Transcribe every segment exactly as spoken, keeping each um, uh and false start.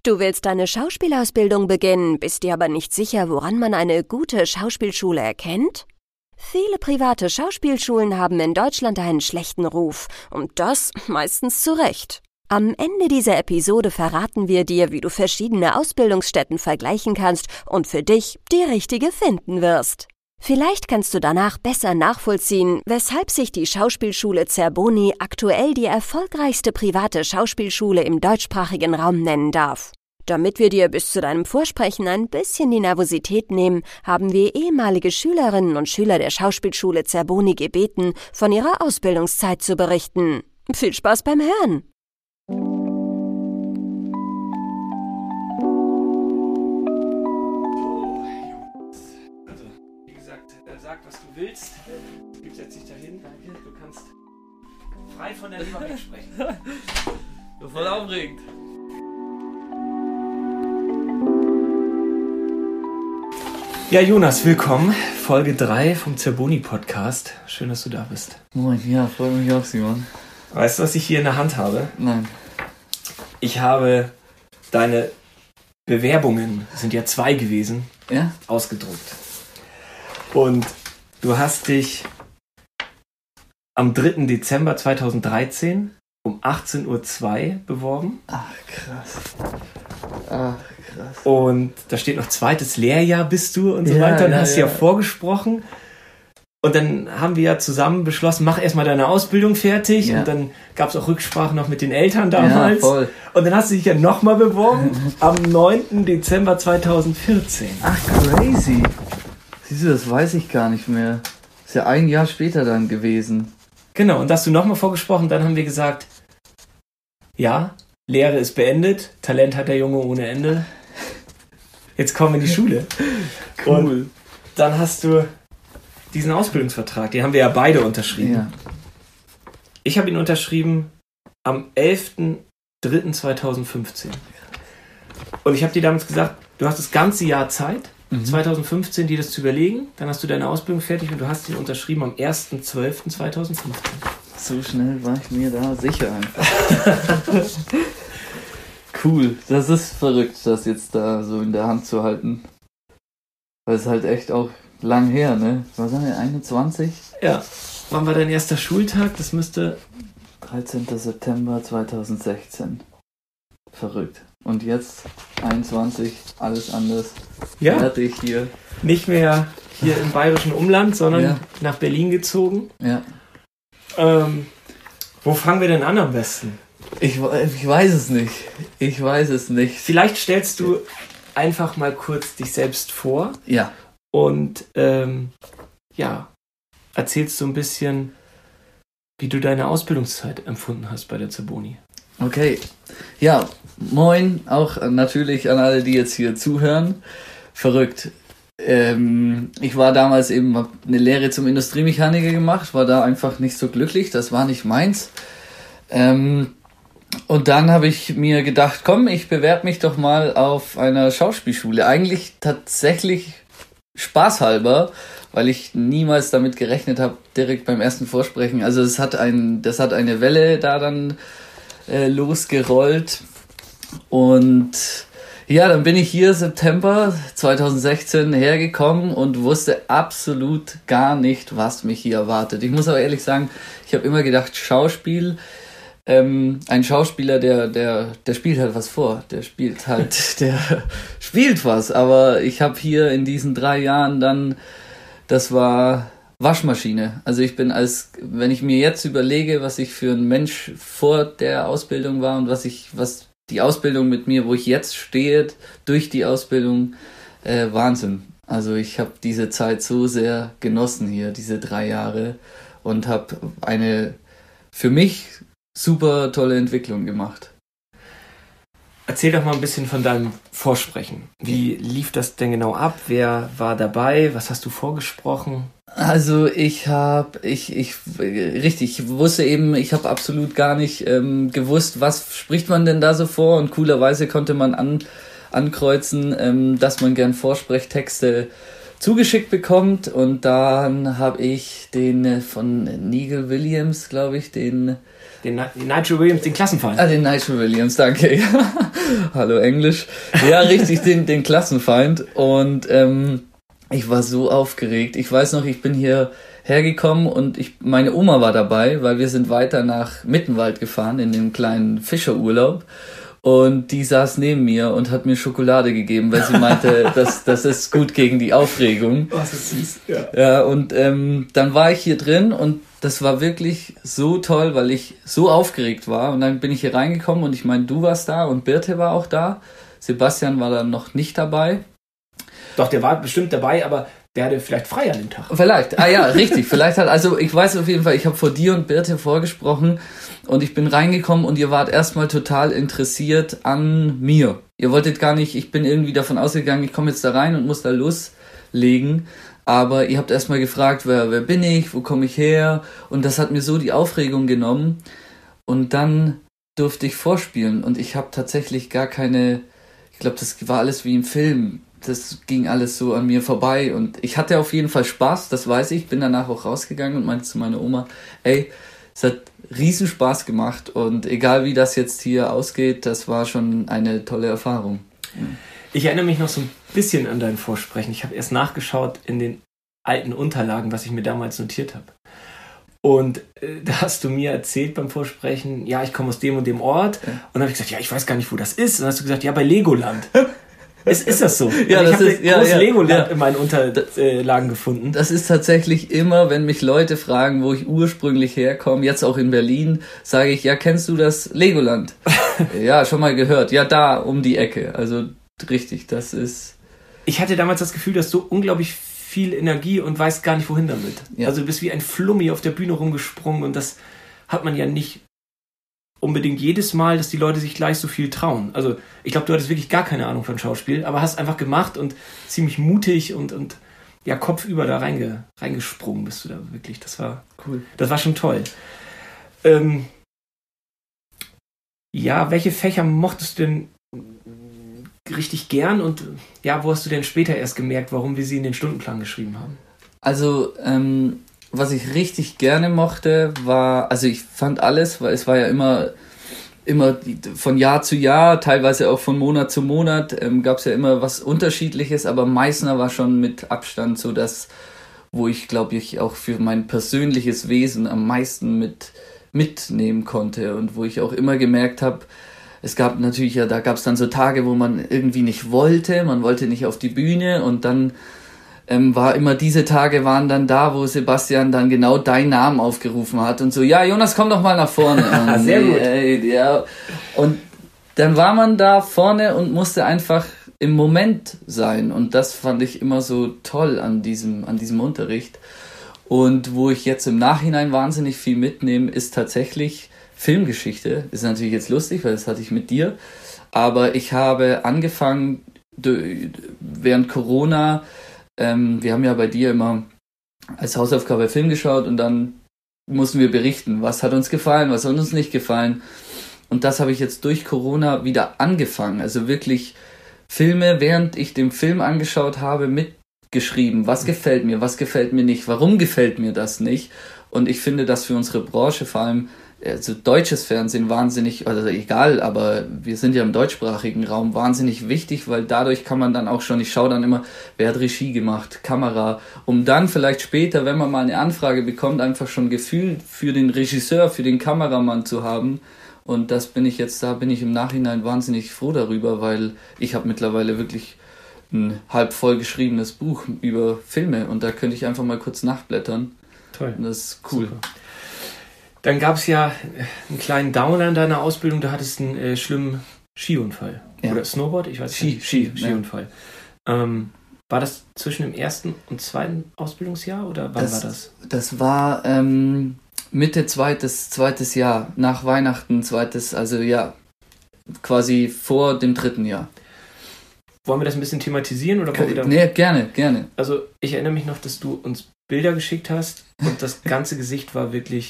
Du willst deine Schauspielausbildung beginnen, bist dir aber nicht sicher, woran man eine gute Schauspielschule erkennt? Viele private Schauspielschulen haben in Deutschland einen schlechten Ruf und das meistens zu Recht. Am Ende dieser Episode verraten wir dir, wie du verschiedene Ausbildungsstätten vergleichen kannst und für dich die richtige finden wirst. Vielleicht kannst du danach besser nachvollziehen, weshalb sich die Schauspielschule Zerboni aktuell die erfolgreichste private Schauspielschule im deutschsprachigen Raum nennen darf. Damit wir dir bis zu deinem Vorsprechen ein bisschen die Nervosität nehmen, haben wir ehemalige Schülerinnen und Schüler der Schauspielschule Zerboni gebeten, von ihrer Ausbildungszeit zu berichten. Viel Spaß beim Hören! Sag, was du willst. Du setzt dich dahin. Danke. Du kannst frei von der Leber wegsprechen. Voll aufregend. Ja, Jonas, willkommen. Folge drei vom Zerboni Podcast. Schön, dass du da bist. Moin, ja, freut mich auch, Simon. Weißt du, was ich hier in der Hand habe? Nein. Ich habe deine Bewerbungen, es sind ja zwei gewesen, ja? ausgedruckt. Und du hast dich am dritten Dezember zweitausenddreizehn um achtzehn Uhr zwei beworben. Ach, krass. Ach, krass. Und da steht noch zweites Lehrjahr bist du und so ja, weiter. Und ja, hast ja. ja vorgesprochen. Und dann haben wir ja zusammen beschlossen, mach erstmal deine Ausbildung fertig. Ja. Und dann gab es auch Rücksprachen noch mit den Eltern damals. Ja, voll. Und dann hast du dich ja nochmal beworben am neunten Dezember zweitausendvierzehn. Ach, crazy. Siehst du, das weiß ich gar nicht mehr. Ist ja ein Jahr später dann gewesen. Genau, und da hast du nochmal vorgesprochen. Dann haben wir gesagt, ja, Lehre ist beendet. Talent hat der Junge ohne Ende. Jetzt kommen wir in die Schule. Cool. Und dann hast du diesen Ausbildungsvertrag, den haben wir ja beide unterschrieben. Ja. Ich habe ihn unterschrieben am elften dritten zweitausendfünfzehn. Und ich habe dir damals gesagt, du hast das ganze Jahr Zeit, mhm. zweitausendfünfzehn, dir das zu überlegen. Dann hast du deine Ausbildung fertig und du hast ihn unterschrieben am ersten zwölften zweitausendfünfzehn. So schnell war ich mir da sicher einfach. Cool. Das ist verrückt, das jetzt da so in der Hand zu halten. Weil es halt echt auch lang her, ne? Was haben wir, einundzwanzig? Ja. Wann war dein erster Schultag? Das müsste... dreizehnten September zweitausendsechzehn. Verrückt. Und jetzt einundzwanzig, alles anders. Ja. Fertig hier. Nicht mehr hier im bayerischen Umland, sondern ja. nach Berlin gezogen. Ja. Ähm, wo fangen wir denn an am besten? Ich, ich weiß es nicht. Ich weiß es nicht. Vielleicht stellst du einfach mal kurz dich selbst vor. Ja. Und ähm, ja, erzählst du ein bisschen, wie du deine Ausbildungszeit empfunden hast bei der Zerboni. Okay. Ja, moin. Auch natürlich an alle, die jetzt hier zuhören. Verrückt. Ähm, ich war damals eben, hab eine Lehre zum Industriemechaniker gemacht, war da einfach nicht so glücklich, das war nicht meins. Ähm, und dann habe ich mir gedacht, komm, ich bewerbe mich doch mal auf einer Schauspielschule. Eigentlich tatsächlich spaßhalber, weil ich niemals damit gerechnet habe, direkt beim ersten Vorsprechen. Also es hat ein, das hat eine Welle da dann äh, losgerollt. Und ja, dann bin ich hier September zweitausendsechzehn hergekommen und wusste absolut gar nicht, was mich hier erwartet. Ich muss aber ehrlich sagen, ich habe immer gedacht, Schauspiel, ähm, ein Schauspieler, der, der, der spielt halt was vor. Der spielt halt, der spielt was. Aber ich habe hier in diesen drei Jahren dann, das war Waschmaschine. Also ich bin als, wenn ich mir jetzt überlege, was ich für ein Mensch vor der Ausbildung war und was ich, was die Ausbildung mit mir, wo ich jetzt stehe, durch die Ausbildung, äh, Wahnsinn. Also ich habe diese Zeit so sehr genossen hier, diese drei Jahre, und habe eine für mich super tolle Entwicklung gemacht. Erzähl doch mal ein bisschen von deinem Vorsprechen. Wie lief das denn genau ab? Wer war dabei? Was hast du vorgesprochen? Also ich habe, ich, ich, richtig, ich wusste eben, ich habe absolut gar nicht ähm, gewusst, was spricht man denn da so vor, und coolerweise konnte man an, ankreuzen, ähm, dass man gern Vorsprechtexte zugeschickt bekommt, und dann habe ich den äh, von Nigel Williams, glaube ich, den Den, den Nigel Williams, den Klassenfeind. Ah, den Nigel Williams, danke. Hallo Englisch. Ja, richtig, den, den Klassenfeind. Und ähm, ich war so aufgeregt. Ich weiß noch, ich bin hier hergekommen und ich, meine Oma war dabei, weil wir sind weiter nach Mittenwald gefahren in den kleinen Fischerurlaub. Und die saß neben mir und hat mir Schokolade gegeben, weil sie meinte, das, das ist gut gegen die Aufregung. Oh, das ist süß. Ja, ja und ähm, dann war ich hier drin und das war wirklich so toll, weil ich so aufgeregt war. Und dann bin ich hier reingekommen und ich meine, du warst da und Birte war auch da. Sebastian war dann noch nicht dabei. Doch, der war bestimmt dabei, aber der hatte vielleicht frei an dem Tag. Vielleicht, ah ja, richtig. Vielleicht hat, also ich weiß auf jeden Fall, ich habe vor dir und Birte vorgesprochen und ich bin reingekommen und ihr wart erstmal total interessiert an mir. Ihr wolltet gar nicht, ich bin irgendwie davon ausgegangen, ich komme jetzt da rein und muss da loslegen. Aber ihr habt erstmal gefragt, wer, wer bin ich, wo komme ich her? Und das hat mir so die Aufregung genommen. Und dann durfte ich vorspielen und ich habe tatsächlich gar keine, ich glaube, das war alles wie im Film. Das ging alles so an mir vorbei und ich hatte auf jeden Fall Spaß, das weiß ich. Bin danach auch rausgegangen und meinte zu meiner Oma, ey, es hat riesen Spaß gemacht und egal wie das jetzt hier ausgeht, das war schon eine tolle Erfahrung. Ja. Ich erinnere mich noch so ein bisschen an dein Vorsprechen. Ich habe erst nachgeschaut in den alten Unterlagen, was ich mir damals notiert habe. Und äh, da hast du mir erzählt beim Vorsprechen, ja, ich komme aus dem und dem Ort. Ja. Und dann habe ich gesagt, ja, ich weiß gar nicht, wo das ist. Und dann hast du gesagt, ja, bei Legoland. Ist, ist das so? Ja, also ich das habe ist, ja, großes ja, Legoland ja. in meinen Unterlagen gefunden. Das ist tatsächlich immer, wenn mich Leute fragen, wo ich ursprünglich herkomme, jetzt auch in Berlin, sage ich, ja, kennst du das Legoland? Ja, schon mal gehört. Ja, da um die Ecke. Also richtig, das ist... Ich hatte damals das Gefühl, dass du unglaublich viel Energie und weißt gar nicht, wohin damit. Ja. Also du bist wie ein Flummi auf der Bühne rumgesprungen und das hat man ja nicht unbedingt jedes Mal, dass die Leute sich gleich so viel trauen. Also ich glaube, du hattest wirklich gar keine Ahnung von Schauspiel, aber hast einfach gemacht und ziemlich mutig und, und ja, kopfüber da reinge, reingesprungen bist du da wirklich. Das war cool. Das war schon toll. Ähm, ja, welche Fächer mochtest du denn richtig gern und ja, wo hast du denn später erst gemerkt, warum wir sie in den Stundenplan geschrieben haben? Also, ähm, was ich richtig gerne mochte, war, also ich fand alles, weil es war ja immer, immer von Jahr zu Jahr, teilweise auch von Monat zu Monat, ähm, gab es ja immer was Unterschiedliches, aber Meißner war schon mit Abstand so das, wo ich, glaube ich, auch für mein persönliches Wesen am meisten mit mitnehmen konnte und wo ich auch immer gemerkt habe, es gab natürlich ja, da gab es dann so Tage, wo man irgendwie nicht wollte, man wollte nicht auf die Bühne und dann ähm, war immer, diese Tage waren dann da, wo Sebastian dann genau deinen Namen aufgerufen hat und so, ja, Jonas, komm doch mal nach vorne. Und, Sehr gut. Äh, ja. Und dann war man da vorne und musste einfach im Moment sein und das fand ich immer so toll an diesem, an diesem Unterricht. Und wo ich jetzt im Nachhinein wahnsinnig viel mitnehme, ist tatsächlich Filmgeschichte. Ist natürlich jetzt lustig, weil das hatte ich mit dir. Aber ich habe angefangen während Corona, ähm, wir haben ja bei dir immer als Hausaufgabe Film geschaut und dann mussten wir berichten, was hat uns gefallen, was hat uns nicht gefallen. Und das habe ich jetzt durch Corona wieder angefangen. Also wirklich Filme, während ich den Film angeschaut habe, mitgeschrieben. Was gefällt mir, was gefällt mir nicht, warum gefällt mir das nicht? Und ich finde, dass für unsere Branche vor allem also deutsches Fernsehen wahnsinnig, also egal, aber wir sind ja im deutschsprachigen Raum, wahnsinnig wichtig, weil dadurch kann man dann auch schon, ich schaue dann immer, wer hat Regie gemacht, Kamera, um dann vielleicht später, wenn man mal eine Anfrage bekommt, einfach schon Gefühl für den Regisseur, für den Kameramann zu haben. Und das bin ich jetzt, da bin ich im Nachhinein wahnsinnig froh darüber, weil ich habe mittlerweile wirklich ein halb voll geschriebenes Buch über Filme und da könnte ich einfach mal kurz nachblättern. Toll. Und das ist cool. Super. Dann gab es ja einen kleinen Downer in deiner Ausbildung, du hattest einen äh, schlimmen Skiunfall. Ja. Oder Snowboard, ich weiß Ski, nicht. Ski, Ski, Skiunfall. Ja. Ähm, war das zwischen dem ersten und zweiten Ausbildungsjahr oder wann das, war das? Das war ähm, Mitte zweites, zweites Jahr, nach Weihnachten zweites, also ja, quasi vor dem dritten Jahr. Wollen wir das ein bisschen thematisieren? Oder K- nee, gerne, gerne. Also ich erinnere mich noch, dass du uns Bilder geschickt hast und das ganze Gesicht war wirklich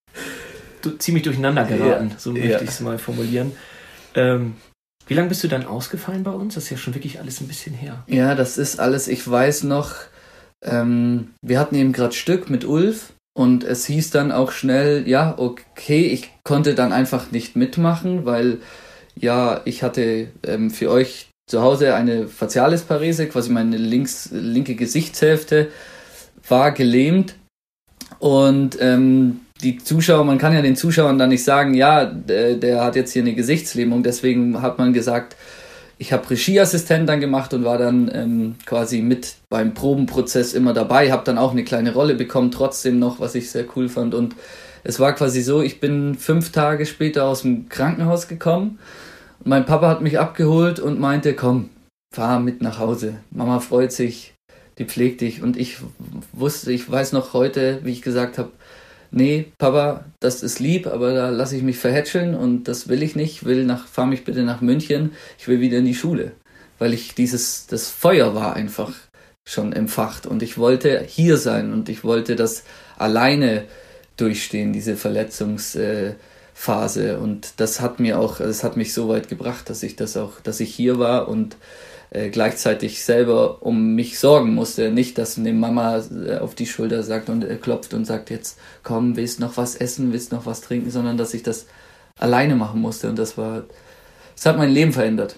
du, ziemlich durcheinander geraten, ja, so möchte ja. ich es mal formulieren. Ähm, wie lange bist du dann ausgefallen bei uns? Das ist ja schon wirklich alles ein bisschen her. Ja, das ist alles, ich weiß noch, ähm, wir hatten eben gerade Stück mit Ulf Und es hieß dann auch schnell, ja, okay, ich konnte dann einfach nicht mitmachen, weil ja, ich hatte ähm, für euch zu Hause eine Facialisparese, quasi meine links, linke Gesichtshälfte war gelähmt. Und ähm, die Zuschauer, man kann ja den Zuschauern dann nicht sagen, ja, der, der hat jetzt hier eine Gesichtslähmung. Deswegen hat man gesagt, ich habe Regieassistent dann gemacht und war dann ähm, quasi mit beim Probenprozess immer dabei, habe dann auch eine kleine Rolle bekommen, trotzdem noch, was ich sehr cool fand. Und es war quasi so, ich bin fünf Tage später aus dem Krankenhaus gekommen. Mein Papa hat mich abgeholt und meinte, komm, fahr mit nach Hause. Mama freut sich, die pflegt dich. Und ich wusste, ich weiß noch heute, wie ich gesagt habe, nee, Papa, das ist lieb, aber da lasse ich mich verhätscheln und das will ich nicht. Ich will nach, fahr mich bitte nach München. Ich will wieder in die Schule, weil ich dieses, das Feuer war einfach schon entfacht und ich wollte hier sein und ich wollte das alleine durchstehen, diese Verletzungsphase. Und das hat mir auch, das hat mich so weit gebracht, dass ich das auch, dass ich hier war und Äh, gleichzeitig selber um mich sorgen musste. Nicht, dass eine Mama äh, auf die Schulter sagt und äh, klopft und sagt, jetzt komm, willst noch was essen, willst noch was trinken, sondern dass ich das alleine machen musste. Und das war, das hat mein Leben verändert.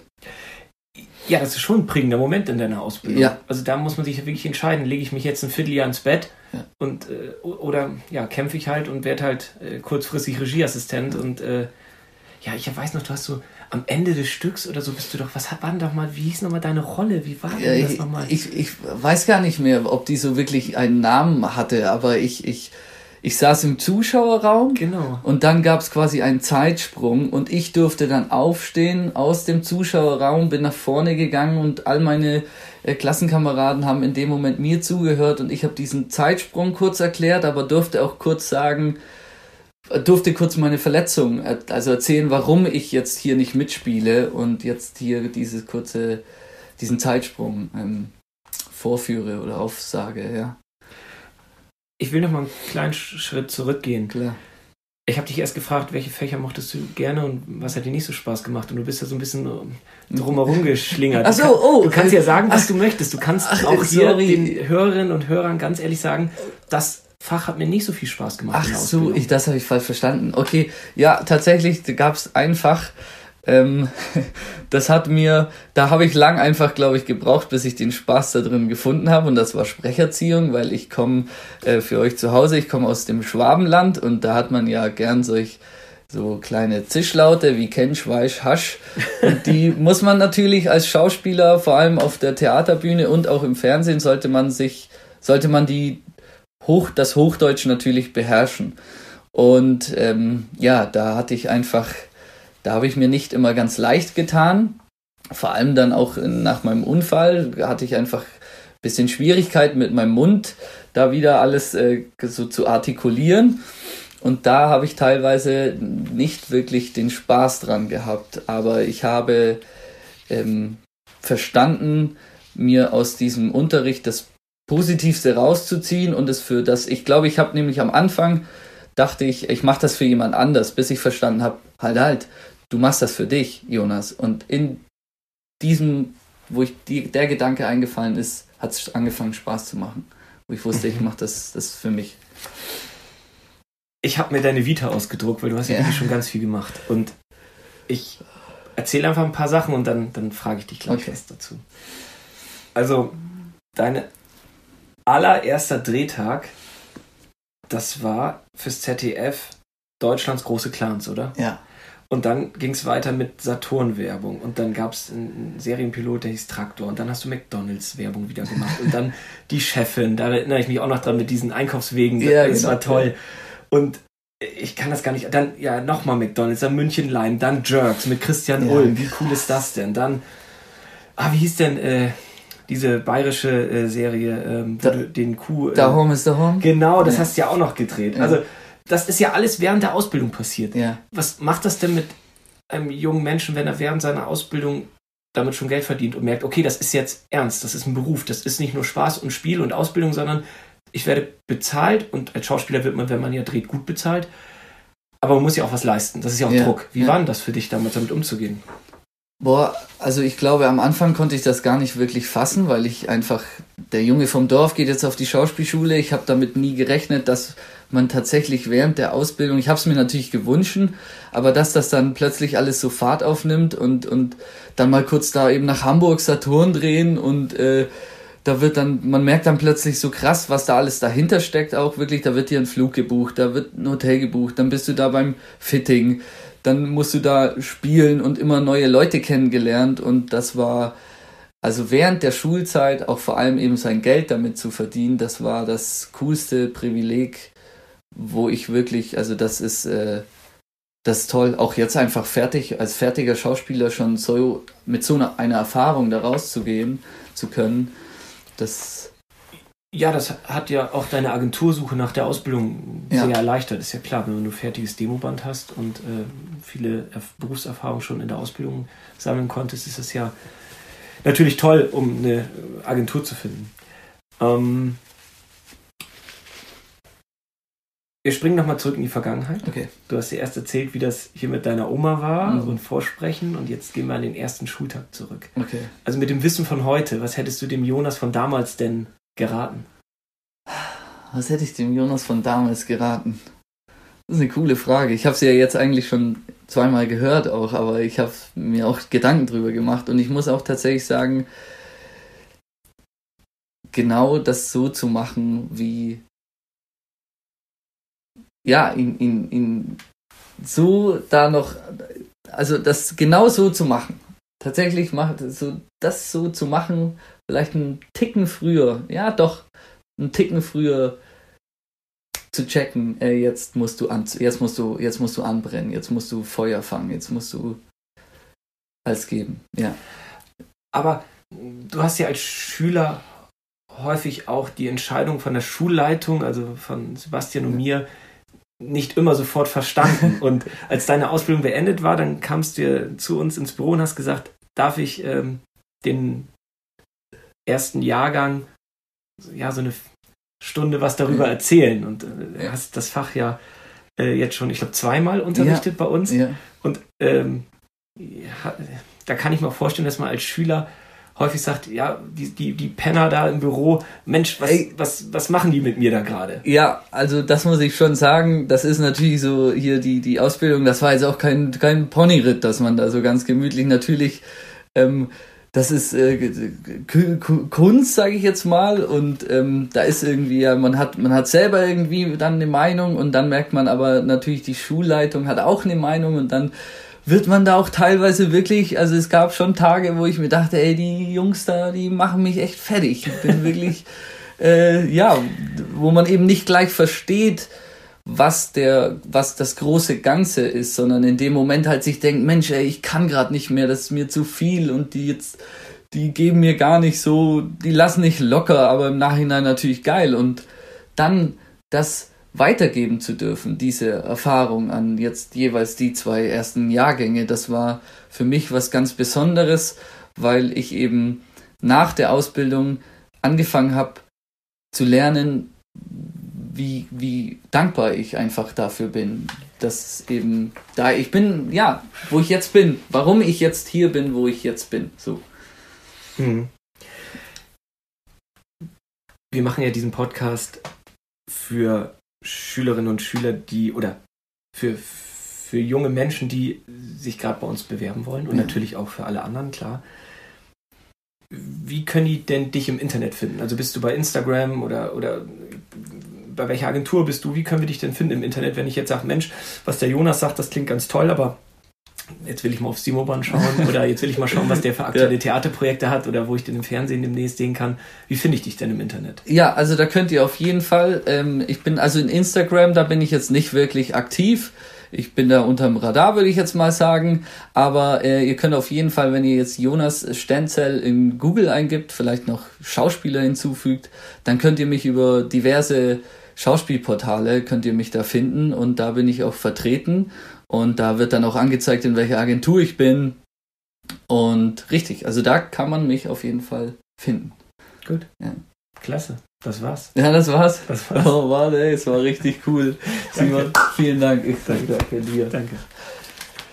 Ja, das ist schon ein prägender Moment in deiner Ausbildung. Ja. Also da muss man sich wirklich entscheiden, lege ich mich jetzt ein Vierteljahr ins Bett ja. und äh, oder ja, kämpfe ich halt und werde halt äh, kurzfristig Regieassistent und äh, ja, ich weiß noch, du hast so am Ende des Stücks oder so bist du doch, was war denn doch mal, wie hieß nochmal deine Rolle? Wie war denn ja, das nochmal? Ich, ich weiß gar nicht mehr, ob die so wirklich einen Namen hatte, aber ich, ich, ich saß im Zuschauerraum genau. Und dann gab es quasi einen Zeitsprung und ich durfte dann aufstehen aus dem Zuschauerraum, bin nach vorne gegangen und all meine äh, Klassenkameraden haben in dem Moment mir zugehört und ich habe diesen Zeitsprung kurz erklärt, aber durfte auch kurz sagen, durfte kurz meine Verletzung, also erzählen, warum ich jetzt hier nicht mitspiele und jetzt hier diese kurze, diesen Zeitsprung ähm, vorführe oder aufsage, ja. Ich will noch mal einen kleinen Schritt zurückgehen. Klar. Ich habe dich erst gefragt, welche Fächer mochtest du gerne und was hat dir nicht so Spaß gemacht? Und du bist ja so ein bisschen drumherum geschlingert. Ach so, oh. Du kannst ja sagen, was du möchtest. Du kannst Ach, auch hier sorry. den Hörerinnen und Hörern ganz ehrlich sagen, das Fach hat mir nicht so viel Spaß gemacht. Ach so, ich, das habe ich falsch verstanden. Okay, ja, tatsächlich gab es ein Fach, ähm, das hat mir, da habe ich lang einfach, glaube ich, gebraucht, bis ich den Spaß da drin gefunden habe und das war Sprecherziehung, weil ich komme äh, für euch zu Hause, ich komme aus dem Schwabenland und da hat man ja gern solch so kleine Zischlaute wie Kensch, Weisch, Hasch und die muss man natürlich als Schauspieler, vor allem auf der Theaterbühne und auch im Fernsehen, sollte man sich, sollte man die Hoch, das Hochdeutsch natürlich beherrschen. Und ähm, ja, da hatte ich einfach, da habe ich mir nicht immer ganz leicht getan. Vor allem dann auch nach meinem Unfall hatte ich einfach ein bisschen Schwierigkeiten mit meinem Mund, da wieder alles äh, so zu artikulieren. Und da habe ich teilweise nicht wirklich den Spaß dran gehabt. Aber ich habe ähm, verstanden, mir aus diesem Unterricht das Positivste rauszuziehen und es für das, ich glaube, ich habe nämlich am Anfang, dachte ich, ich mache das für jemand anders, bis ich verstanden habe, halt, halt, du machst das für dich, Jonas. Und in diesem, wo ich die, der Gedanke eingefallen ist, hat es angefangen Spaß zu machen. Wo ich wusste, ich mache das, das für mich. Ich habe mir deine Vita ausgedruckt, weil du hast ja, ja wirklich schon ganz viel gemacht. Und ich erzähle einfach ein paar Sachen und dann, dann frage ich dich gleich okay. was dazu. Also, deine allererster Drehtag, das war fürs Z D F Deutschlands große Clans, oder? Ja. Und dann ging es weiter mit Saturn-Werbung und dann gab es einen Serienpilot, der hieß Traktor und dann hast du McDonalds-Werbung wieder gemacht und dann die Chefin, da erinnere ich mich auch noch dran mit diesen Einkaufswegen, ja, das genau, war toll. Ja. Und ich kann das gar nicht, dann ja nochmal McDonalds, dann München Lime, dann Jerks mit Christian ja. Ulm, wie cool ist das denn? Dann, ah, wie hieß denn, äh, diese bayerische äh, Serie, ähm, wo da, du den Kuh... Äh, Da Home is the Home? Genau, das ja. hast du ja auch noch gedreht. Ja. Also, das ist ja alles während der Ausbildung passiert. Ja. Was macht das denn mit einem jungen Menschen, wenn er während seiner Ausbildung damit schon Geld verdient und merkt, okay, das ist jetzt ernst, das ist ein Beruf, das ist nicht nur Spaß und Spiel und Ausbildung, sondern ich werde bezahlt und als Schauspieler wird man, wenn man ja dreht, gut bezahlt, aber man muss ja auch was leisten. Das ist ja auch ja. Druck. Wie ja. war denn das für dich damals, damit umzugehen? Boah, also ich glaube, am Anfang konnte ich das gar nicht wirklich fassen, weil ich einfach, der Junge vom Dorf geht jetzt auf die Schauspielschule. Ich habe damit nie gerechnet, dass man tatsächlich während der Ausbildung, ich habe es mir natürlich gewünscht, aber dass das dann plötzlich alles so Fahrt aufnimmt und, und dann mal kurz da eben nach Hamburg Saturn drehen und äh, da wird dann, man merkt dann plötzlich so krass, was da alles dahinter steckt auch wirklich, da wird dir ein Flug gebucht, da wird ein Hotel gebucht, dann bist du da beim Fitting, dann musst du da spielen und immer neue Leute kennengelernt und das war, also während der Schulzeit auch vor allem eben sein Geld damit zu verdienen, das war das coolste Privileg, wo ich wirklich, also das ist, äh, das ist toll, auch jetzt einfach fertig, als fertiger Schauspieler schon so mit so einer, einer Erfahrung da rauszugehen zu können, das... Ja, das hat ja auch deine Agentursuche nach der Ausbildung Ja. sehr erleichtert. Ist ja klar, wenn du ein fertiges Demoband hast und äh, viele Erf- Berufserfahrung schon in der Ausbildung sammeln konntest, ist das ja natürlich toll, um eine Agentur zu finden. Ähm, wir springen nochmal zurück in die Vergangenheit. Okay. Du hast dir erst erzählt, wie das hier mit deiner Oma war Mhm. und Vorsprechen und jetzt gehen wir an den ersten Schultag zurück. Okay. Also mit dem Wissen von heute, was hättest du dem Jonas von damals denn geraten? Was hätte ich dem Jonas von damals geraten? Das ist eine coole Frage. Ich habe sie ja jetzt eigentlich schon zweimal gehört auch, aber ich habe mir auch Gedanken drüber gemacht und ich muss auch tatsächlich sagen, genau das so zu machen, wie ja, ihn, ihn, ihn so da noch, also das genau so zu machen. Tatsächlich macht so das so zu machen, vielleicht einen Ticken früher, ja doch, einen Ticken früher zu checken, äh, jetzt musst du an, jetzt musst du, jetzt musst du anbrennen, jetzt musst du Feuer fangen, jetzt musst du alles geben, ja. Aber du hast ja als Schüler häufig auch die Entscheidung von der Schulleitung, also von Sebastian und mir, nicht immer sofort verstanden. Und als deine Ausbildung beendet war, dann kamst du zu uns ins Büro und hast gesagt, darf ich ähm, den ersten Jahrgang ja so eine Stunde was darüber erzählen. Und äh, Ja. hast das Fach ja äh, jetzt schon, ich glaube, zweimal unterrichtet Ja. bei uns. Ja. Und ähm, ja, da kann ich mir auch vorstellen, dass man als Schüler häufig sagt, ja, die, die, die Penner da im Büro, Mensch, was, Ey. was, was machen die mit mir da gerade? Ja, also das muss ich schon sagen, das ist natürlich so hier die, die Ausbildung, das war jetzt auch kein, kein Ponyritt, dass man da so ganz gemütlich natürlich, ähm, das ist äh, K- K- Kunst, sage ich jetzt mal, und ähm, da ist irgendwie, ja, man hat, man hat selber irgendwie dann eine Meinung und dann merkt man aber natürlich, die Schulleitung hat auch eine Meinung und dann wird man da auch teilweise wirklich, also es gab schon Tage, wo ich mir dachte, ey, die Jungs da, die machen mich echt fertig. Ich bin wirklich, äh, ja, wo man eben nicht gleich versteht, was der, was das große Ganze ist, sondern in dem Moment halt sich denkt, Mensch, ey, ich kann gerade nicht mehr, das ist mir zu viel und die jetzt, die geben mir gar nicht so, die lassen nicht locker, aber im Nachhinein natürlich geil und dann das weitergeben zu dürfen, diese Erfahrung an jetzt jeweils die zwei ersten Jahrgänge, das war für mich was ganz Besonderes, weil ich eben nach der Ausbildung angefangen habe zu lernen, wie, wie dankbar ich einfach dafür bin, dass eben da ich bin, ja, wo ich jetzt bin, warum ich jetzt hier bin, wo ich jetzt bin, so. Hm. Wir machen ja diesen Podcast für Schülerinnen und Schüler, die oder für, für junge Menschen, die sich gerade bei uns bewerben wollen und Ja. natürlich auch für alle anderen, klar. Wie können die denn dich im Internet finden? Also bist du bei Instagram oder, oder bei welcher Agentur bist du? Wie können wir dich denn finden im Internet, wenn ich jetzt sage, Mensch, was der Jonas sagt, das klingt ganz toll, aber jetzt will ich mal auf Simoband schauen oder jetzt will ich mal schauen, was der für aktuelle Ja. Theaterprojekte hat oder wo ich den im Fernsehen demnächst sehen kann. Wie finde ich dich denn im Internet? Ja, also da könnt ihr auf jeden Fall, ähm, ich bin also in Instagram, da bin ich jetzt nicht wirklich aktiv. Ich bin da unterm Radar, würde ich jetzt mal sagen. Aber äh, ihr könnt auf jeden Fall, wenn ihr jetzt Jonas Stenzel in Google eingibt, vielleicht noch Schauspieler hinzufügt, dann könnt ihr mich über diverse Schauspielportale, könnt ihr mich da finden und da bin ich auch vertreten. Und da wird dann auch angezeigt, in welcher Agentur ich bin. Und richtig, also da kann man mich auf jeden Fall finden. Gut. Ja. Klasse. Das war's. Ja, das war's. Das war's. Oh, warte, es war richtig cool. Simon, vielen Dank. Ich danke, danke dir. Danke.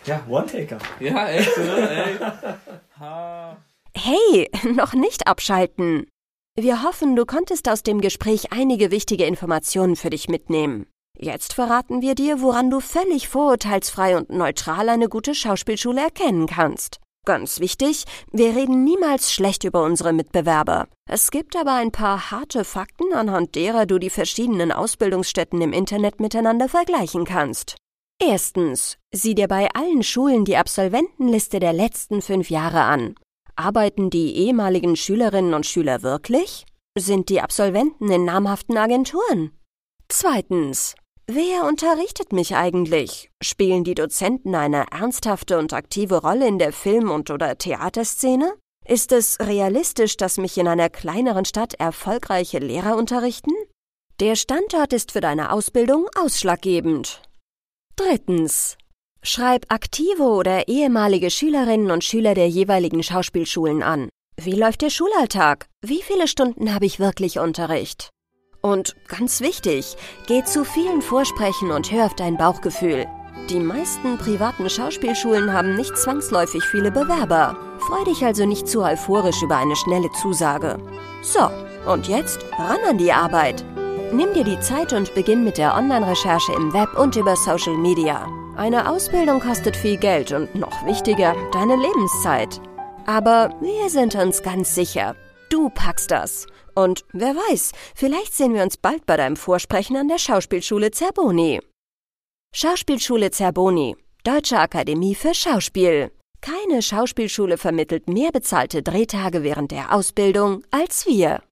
Ja, One-Taker. Ja, echt, oder? Ey. Ha. Hey, noch nicht abschalten. Wir hoffen, du konntest aus dem Gespräch einige wichtige Informationen für dich mitnehmen. Jetzt verraten wir dir, woran du völlig vorurteilsfrei und neutral eine gute Schauspielschule erkennen kannst. Ganz wichtig, wir reden niemals schlecht über unsere Mitbewerber. Es gibt aber ein paar harte Fakten, anhand derer du die verschiedenen Ausbildungsstätten im Internet miteinander vergleichen kannst. Erstens, sieh dir bei allen Schulen die Absolventenliste der letzten fünf Jahre an. Arbeiten die ehemaligen Schülerinnen und Schüler wirklich? Sind die Absolventen in namhaften Agenturen? Zweitens, wer unterrichtet mich eigentlich? Spielen die Dozenten eine ernsthafte und aktive Rolle in der Film- und oder Theaterszene? Ist es realistisch, dass mich in einer kleineren Stadt erfolgreiche Lehrer unterrichten? Der Standort ist für deine Ausbildung ausschlaggebend. Drittens, schreib aktive oder ehemalige Schülerinnen und Schüler der jeweiligen Schauspielschulen an. Wie läuft der Schulalltag? Wie viele Stunden habe ich wirklich Unterricht? Und ganz wichtig, geh zu vielen Vorsprechen und hör auf dein Bauchgefühl. Die meisten privaten Schauspielschulen haben nicht zwangsläufig viele Bewerber. Freu dich also nicht zu euphorisch über eine schnelle Zusage. So, und jetzt ran an die Arbeit. Nimm dir die Zeit und beginn mit der Online-Recherche im Web und über Social Media. Eine Ausbildung kostet viel Geld und noch wichtiger, deine Lebenszeit. Aber wir sind uns ganz sicher, du packst das. Und wer weiß, vielleicht sehen wir uns bald bei deinem Vorsprechen an der Schauspielschule Zerboni. Schauspielschule Zerboni, Deutsche Akademie für Schauspiel. Keine Schauspielschule vermittelt mehr bezahlte Drehtage während der Ausbildung als wir.